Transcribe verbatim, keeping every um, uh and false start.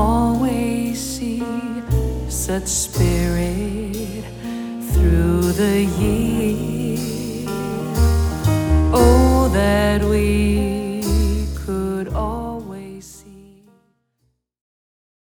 always see such spirit through the years. Oh, that we